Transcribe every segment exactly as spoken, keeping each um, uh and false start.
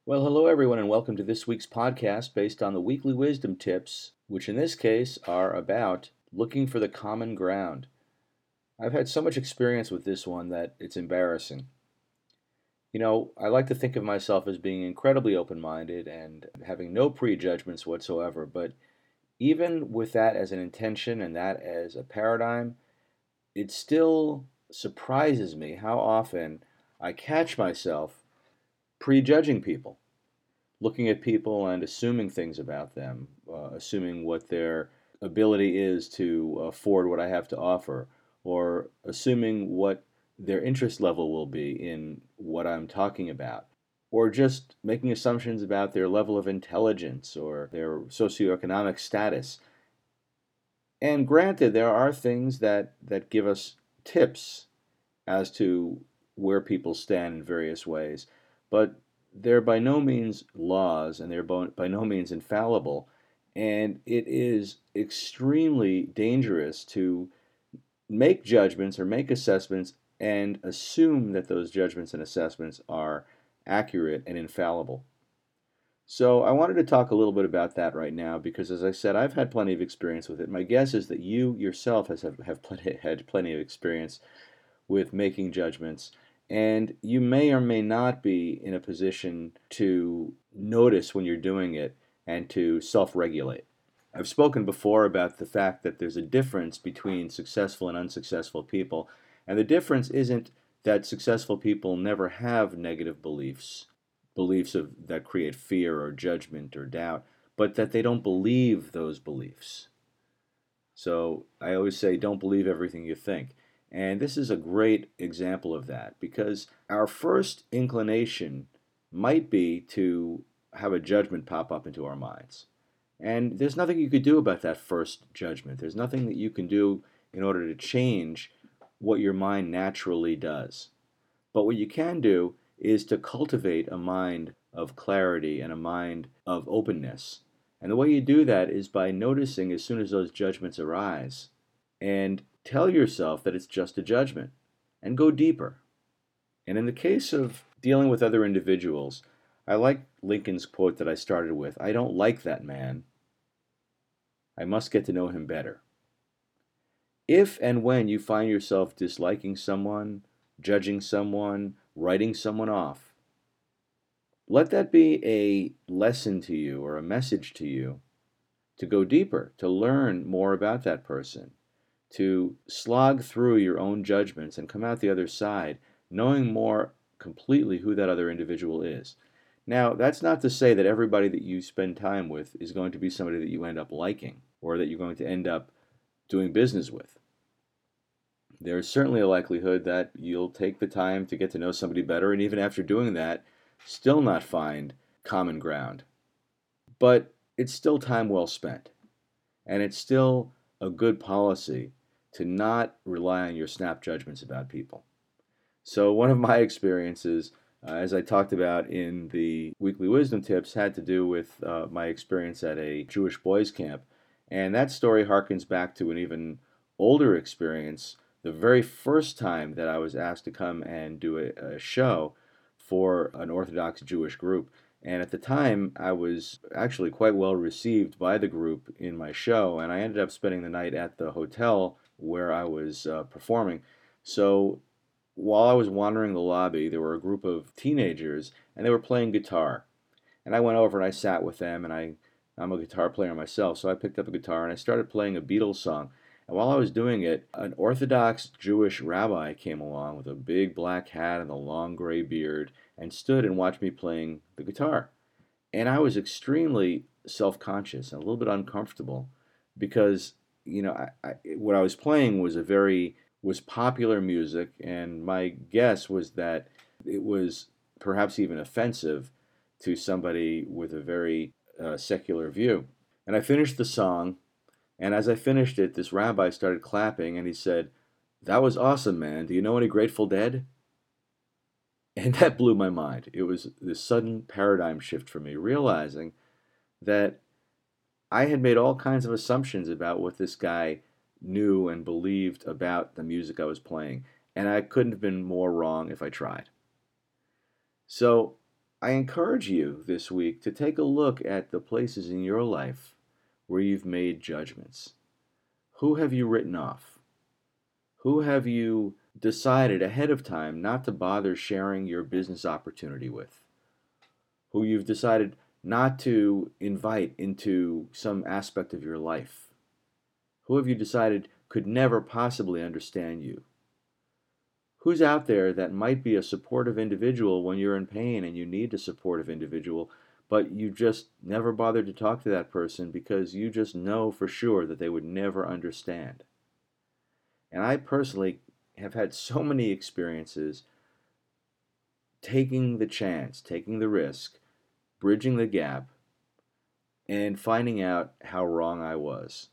Well, hello everyone, and welcome to this week's podcast based on the weekly wisdom tips, which in this case are about looking for the common ground. I've had so much experience with this one that it's embarrassing. You know, I like to think of myself as being incredibly open minded and having no prejudgments whatsoever, but even with that as an intention and that as a paradigm, it still surprises me how often I catch myself prejudging people, looking at people and assuming things about them, uh, assuming what their ability is to afford what I have to offer, or assuming what their interest level will be in what I'm talking about, or just making assumptions about their level of intelligence or their socioeconomic status. And granted, there are things that, that give us tips as to where people stand in various ways, but they're by no means laws and they're by no means infallible. And it is extremely dangerous to make judgments or make assessments and assume that those judgments and assessments are accurate and infallible. So I wanted to talk a little bit about that right now because, as I said, I've had plenty of experience with it. My guess is that you yourself has have, have plenty, had plenty of experience with making judgments, and you may or may not be in a position to notice when you're doing it and to self regulate. I've spoken before about the fact that there's a difference between successful and unsuccessful people, and the difference isn't that successful people never have negative beliefs, beliefs of, that create fear or judgment or doubt, but that they don't believe those beliefs. So I always say, don't believe everything you think. And this is a great example of that because our first inclination might be to have a judgment pop up into our minds. And there's nothing you could do about that first judgment. There's nothing that you can do in order to change what your mind naturally does. But what you can do is to cultivate a mind of clarity and a mind of openness. And the way you do that is by noticing as soon as those judgments arise and tell yourself that it's just a judgment and go deeper. And in the case of dealing with other individuals, I like Lincoln's quote that I started with: I don't like that man. I must get to know him better. If and when you find yourself disliking someone, judging someone, writing someone off, let that be a lesson to you or a message to you to go deeper, to learn more about that person, to slog through your own judgments and come out the other side knowing more completely who that other individual is. Now, that's not to say that everybody that you spend time with is going to be somebody that you end up liking or that you're going to end up doing business with. There's certainly a likelihood that you'll take the time to get to know somebody better, and even after doing that, still not find common ground. But it's still time well spent, and it's still a good policy to not rely on your snap judgments about people. So one of my experiences, uh, as I talked about in the weekly wisdom tips, had to do with uh, my experience at a Jewish boys camp. And that story harkens back to an even older experience, the very first time that I was asked to come and do a, a show for an Orthodox Jewish group. And at the time, I was actually quite well received by the group in my show, and I ended up spending the night at the hotel where I was uh, performing. So while I was wandering the lobby, there were a group of teenagers, and they were playing guitar. And I went over and I sat with them, and I, I'm a guitar player myself, so I picked up a guitar and I started playing a Beatles song. And while I was doing it, an Orthodox Jewish rabbi came along with a big black hat and a long gray beard and stood and watched me playing the guitar. And I was extremely self-conscious and a little bit uncomfortable because, you know, I, I, what I was playing was a very was popular music, and my guess was that it was perhaps even offensive to somebody with a very uh, secular view. And I finished the song, and as I finished it, this rabbi started clapping, and he said, "That was awesome, man. Do you know any Grateful Dead?" And that blew my mind. It was this sudden paradigm shift for me, realizing that I had made all kinds of assumptions about what this guy knew and believed about the music I was playing, and I couldn't have been more wrong if I tried. So I encourage you this week to take a look at the places in your life where you've made judgments. Who have you written off? Who have you decided ahead of time not to bother sharing your business opportunity with? Who you've decided not to invite into some aspect of your life? Who have you decided could never possibly understand you? Who's out there that might be a supportive individual when you're in pain and you need a supportive individual, but you just never bothered to talk to that person because you just know for sure that they would never understand? And I personally have had so many experiences taking the chance, taking the risk, bridging the gap, and finding out how wrong I was.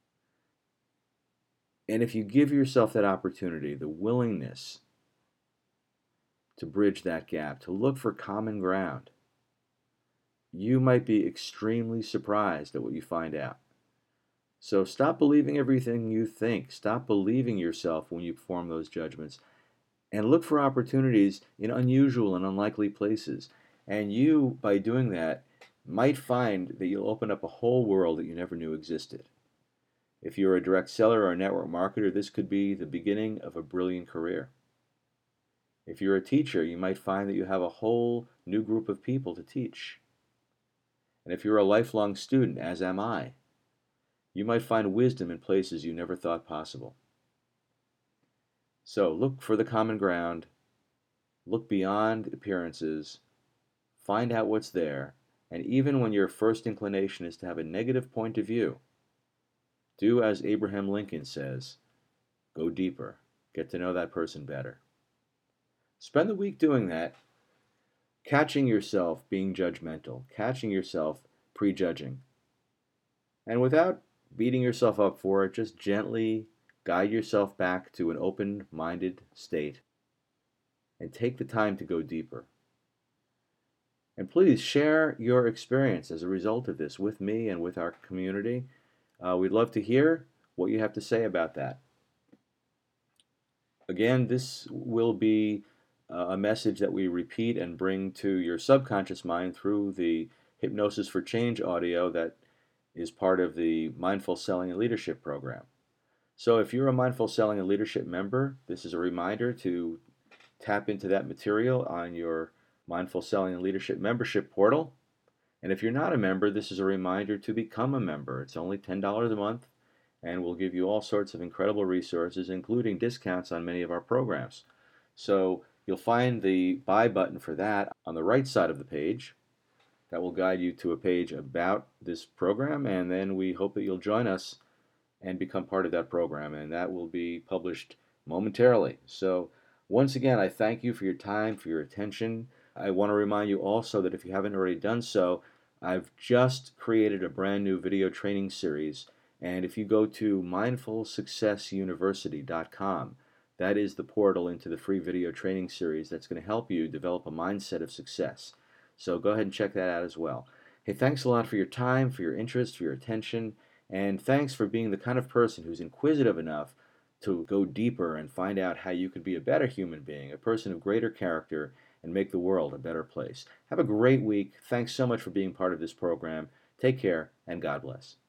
And if you give yourself that opportunity, the willingness to bridge that gap, to look for common ground, you might be extremely surprised at what you find out. So stop believing everything you think. Stop believing yourself when you form those judgments. And look for opportunities in unusual and unlikely places. And you, by doing that, might find that you'll open up a whole world that you never knew existed. If you're a direct seller or a network marketer, this could be the beginning of a brilliant career. If you're a teacher, you might find that you have a whole new group of people to teach. And if you're a lifelong student, as am I, you might find wisdom in places you never thought possible. So look for the common ground, look beyond appearances, find out what's there, and even when your first inclination is to have a negative point of view, do as Abraham Lincoln says, go deeper, get to know that person better. Spend the week doing that, catching yourself being judgmental, catching yourself prejudging. And without beating yourself up for it, just gently guide yourself back to an open-minded state and take the time to go deeper. And please share your experience as a result of this with me and with our community. Uh, we'd love to hear what you have to say about that. Again, this will be uh, a message that we repeat and bring to your subconscious mind through the Hypnosis for Change audio that is part of the Mindful Selling and Leadership program. So if you're a Mindful Selling and Leadership member, this is a reminder to tap into that material on your Mindful Selling and Leadership membership portal. And if you're not a member, this is a reminder to become a member. It's only ten dollars a month, and we'll give you all sorts of incredible resources, including discounts on many of our programs. So you'll find the buy button for that on the right side of the page. That will guide you to a page about this program, and then we hope that you'll join us and become part of that program, and that will be published momentarily. So once again, I thank you for your time, for your attention. I want to remind you also that if you haven't already done so, I've just created a brand new video training series, and if you go to mindful success university dot com, that is the portal into the free video training series that's going to help you develop a mindset of success. So go ahead and check that out as well. Hey, thanks a lot for your time, for your interest, for your attention, and thanks for being the kind of person who's inquisitive enough to go deeper and find out how you could be a better human being, a person of greater character, and make the world a better place. Have a great week. Thanks so much for being part of this program. Take care, and God bless.